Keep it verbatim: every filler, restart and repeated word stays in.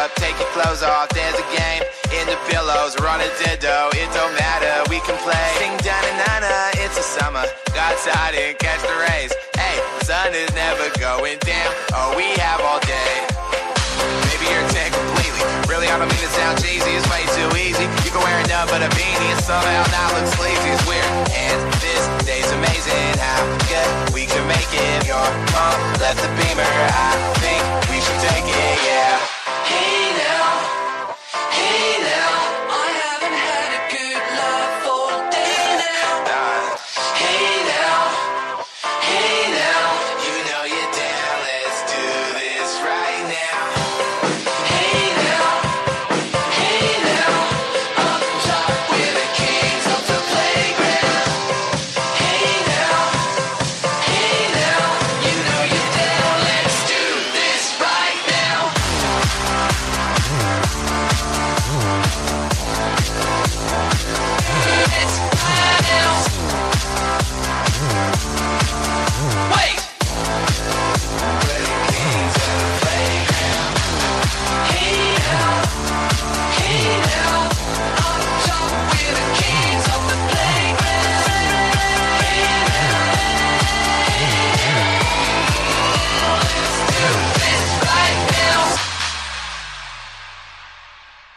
up, take your clothes off. There's a game in the pillows. We're on a ditto, it don't matter, we can play. Sing da-na-na-na, it's a summer. Go outside and catch the rays. Hey, the sun is never going down. Oh, we have all day. Maybe you're tan completely. Really, I don't mean to sound cheesy. It's way too easy. You can wear enough but a beanie and somehow not look sleazy. It's weird. And this day's amazing. How good we can make it. Your mom left the beamer. I think we should take it.